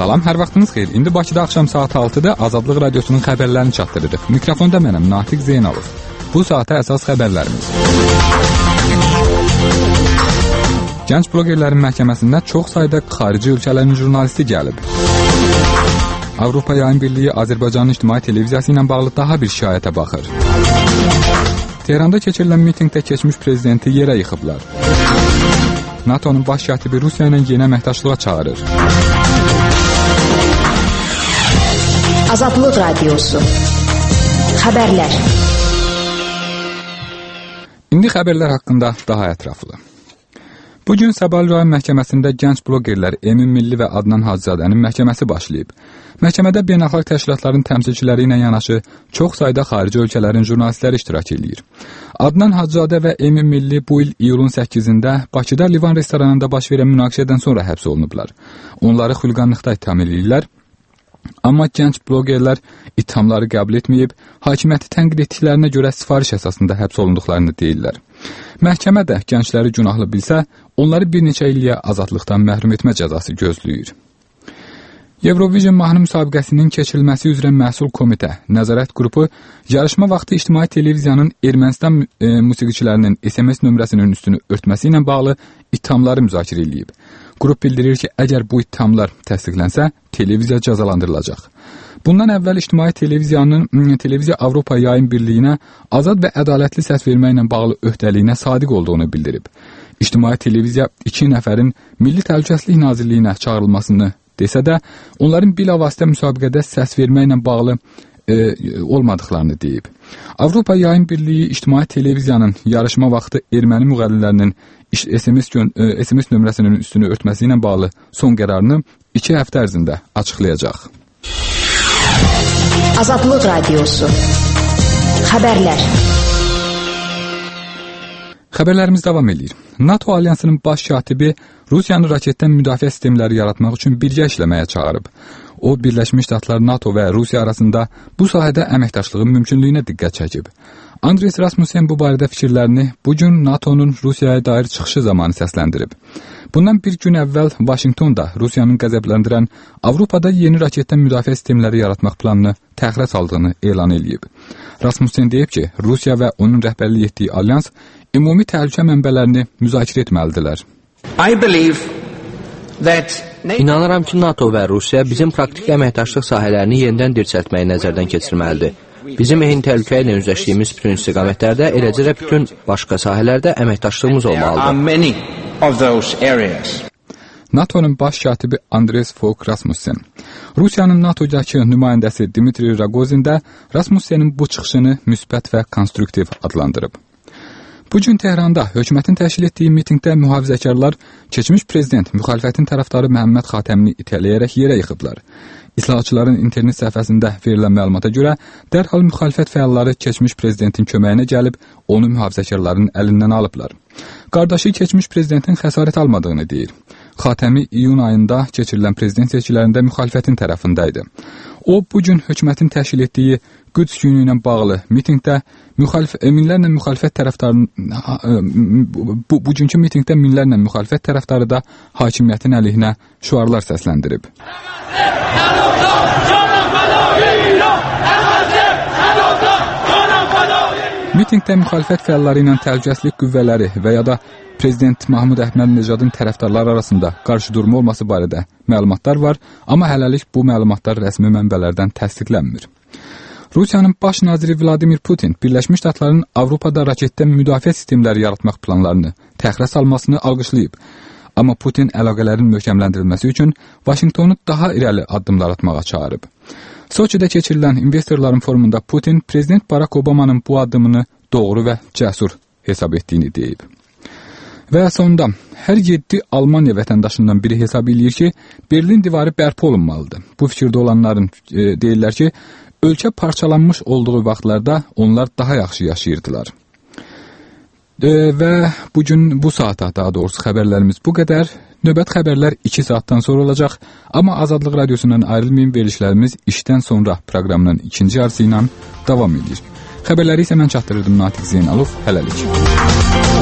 Salam, hər vaxtınız xeyir. İndi Bakıda axşam saat 6-da Azadlıq Radiosunun xəbərlərini çatdırırıq. Mikrofonda mənəm, Natiq Zeynalov. Bu saata əsas xəbərlərimiz. Gənc blogerlərin məhkəməsində çox sayda xarici ölkələrin jurnalisti gəlib. Avropa Yayım Birliyi Azərbaycanın ictimai televiziyası ilə bağlı daha bir şikayətə baxır. Tehranda keçirilən mitingdə keçmiş prezidenti yerə yıxıblar. NATO'nun baş katibi Rusiya ilə yeni əməkdaşlığa çağırır. Azadlıq Radiosu. Xəbərlər. İndi xəbərlər haqqında daha ətraflı. Bugün Səbail rayon məhkəməsində gənc blogerlər Emin Milli və Adnan Hacızadənin məhkəməsi başlayıb. Məhkəmədə beynəlxalq təşkilatların təmsilçiləri ilə yanaşı çox sayda xarici ölkələrin jurnalistləri iştirak edir. Adnan Hacızadə və Emin Milli bu il iyulun 8-də Bakıda Livan restoranında baş verən münaqişədən sonra həbs olunublar. Onları xuliqanlıqda ittiham edirlər. Amma gənc blogerlər ithamları qəbul etməyib, hakimiyyəti tənqid etdiklərinə görə sifariş əsasında həbs olunduqlarını deyirlər. Məhkəmə də gəncləri günahlı bilsə, onları bir neçə illiyə azadlıqdan məhrum etmə cəzası gözləyir. Eurovision mahnı müsabiqəsinin keçirilməsi üzrə məsul komitə, nəzarət qrupu, yarışma vaxtı ictimai televiziyanın Ermənistan musiqiçilərinin SMS nömrəsinin üstünü örtməsi ilə bağlı ithamları müzakirə edib. Qrup bildirir ki, əgər bu ithamlar təsdiqlənsə, televiziya cəzalandırılacaq. Bundan əvvəl ictimai televiziya Avropa Yayım Birliyinə azad və ədalətli səs verməklə bağlı öhdəliyinə sadiq olduğunu bildirib. İctimai televiziya 2 nəfərin Milli Təhlükəsizlik Nazirliyinə çağırılmasını desə də, onların bilavasitə müsabiqədə səs verməklə bağlı olmadıqlarını deyib. Avropa Yayım Birliyi ictimai televiziyanın yarışma vaxtı erməni müğənnilərinin SMS nömrəsinin üstünü örtməsi ilə bağlı son qərarını 2 həftə ərzində açıqlayacaq. Azadlıq Radiosu. Xəbərlər. Xəbərlərimiz davam edir. NATO alyansının baş katibi Rusiyanın raketdən müdafiə sistemləri yaratmaq üçün birgə işləməyə çağırıb. O, Birləşmiş Ştatlar, NATO və Rusiya arasında bu sahədə əməkdaşlığın mümkünlüyünə diqqət çəkib. Andres Rasmussen bu barədə fikirlərini bugün NATO'nun Rusiyaya dair çıxışı zamanı səsləndirib. Bundan bir gün əvvəl Vaşinqtonda Rusiyanın qəzəbləndirən Avropada yeni raketdən müdafiə sistemləri yaratmaq planını təxirə saldığını elan edib. Rasmussen deyib ki, Rusiya və onun rəhbərlik etdiyi alyans ümumi təhlükə mənbələrini müzakirə etməlidirlər. İnanıram ki, NATO və Rusiya bizim praktik əməkdaşlıq sahələrini yenidən dirçəltməyi nəzərdən keçirməlidir. Bizim ehin təhlükə ilə üzləşdiyimiz bütün istiqamətlərdə, eləcə də bütün başqa sahələrdə əməkdaşlığımız olmalıdır. NATO'nun baş katibi Andres Fogh Rasmussen. Rusiyanın NATO'dakı nümayəndəsi Dmitri Rogozin də Rasmussenin bu çıxışını müsbət və konstruktiv adlandırıb. Bugün Tehranda hökumətin təşkil etdiyi mitingdə mühafizəkarlar keçmiş prezident müxalifətin tərəfdarı Məhəmməd Xatəmini itələyərək yerə yıxıblar. İslahatçıların internet səhifəsində verilən məlumata görə dərhal müxalifət fəalları keçmiş prezidentin köməyinə gəlib onu mühafizəkarların əlindən alıblar. Qardaşı keçmiş prezidentin xəsarət almadığını deyir. Xatəmi iyun ayında keçirilən prezident seçkilərində müxalifətin tərəfindəydi. O, bugün hökumətin təşkil etdiyi Qüds günü ilə bağlı mitingdə minlərlə müxalifət tərəfdarı bugünkü mitingdə minlərlə müxalifət tərəfdarı da hakimiyyətin əleyhinə şüarlar səsləndirib. Mitingdə müxalifət fəalları ilə təhlükəsizlik qüvvələri və ya da Prezident Mahmud Əhməd-Necadın tərəfdarları arasında qarşıdurma olması barədə məlumatlar var, amma hələlik bu məlumatlar rəsmi mənbələrdən təsdiqlənmir. Rusiyanın baş naziri Vladimir Putin Birləşmiş Ştatların Avropada raketdən müdafiə sistemləri yaratmaq planlarını təxirə salmasını alqışlayıb. Amma Putin əlaqələrin möhkəmləndirilməsi üçün Vaşinqtonu daha irəli addımlar atmağa çağırıb. Soçidə keçirilən investorların forumunda Putin Prezident Barack Obama'nın bu addımını doğru və cəsur hesab etdiyini deyib. Və sonunda hər 7 Almaniya vətəndaşından biri hesab edir ki, Berlin divarı bərpa olunmalıdır. Bu fikirdə olanların deyirlər ki, ölkə parçalanmış olduğu vaxtlarda onlar daha yaxşı yaşayırdılar. Və bugün bu saata, daha doğrusu xəbərlərimiz bu qədər. Növbət xəbərlər 2 saatdan sonra olacaq. Amma Azadlıq Radiosundan ayrılmayın, verilişlərimiz işdən sonra proqramının ikinci yarısı ilə davam edir. Xəbərləri isə mən çatdırırdım, Natiq Zeynalov. Hələlik.